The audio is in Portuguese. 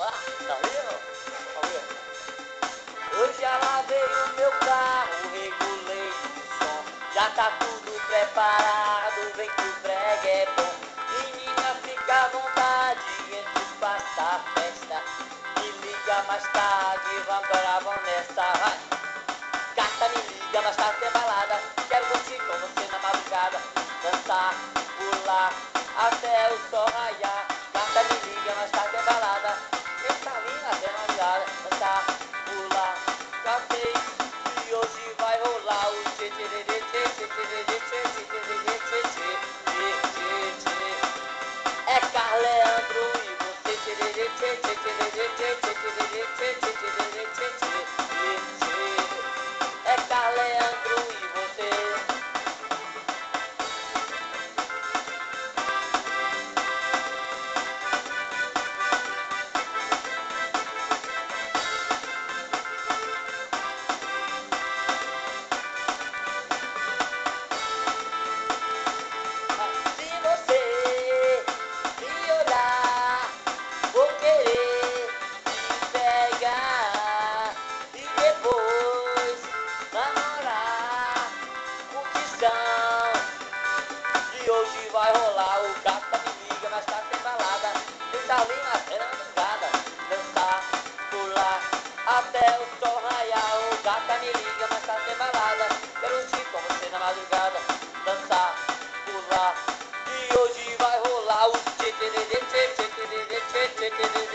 Tá vendo? Tá vendo? Eu já lavei o meu carro, regulei o som. Já tá tudo preparado, vem que o brega é bom. Menina, fica à vontade, entre passar a festa. Me liga mais tarde, vamos nessa. Vai. Gata, me liga mais tarde, tem balada. Quero curtir com você na madrugada. Dançar, pular, até o sol raiar. Gata, me liga mais tarde, tem balada. Essa linda até madrugada. Dançar, pular, já sei que hoje vai rolar o tchê tchê tchê tchê tchê tchê tchê tchê tchê tchê. É Carleandro e você tchê tchê tchê tchê tchê tchê tchê tchê tchê tchê tchê tchê. É Carleandro e você. Se você me olhar, vou querer te pegar e depois namorar. Curtição e hoje vai rolar. O gata me liga, mas tá sem balada. Tenta ali na cena madrugada. Dançar, pular, até o sol raiar. O gata me liga, mas tá sem balada. Quero curtir com você na madrugada. Dançar, pular, e hoje vai rolar o tchê tchê tchê tchê tchê tchê tchê tchê tchê.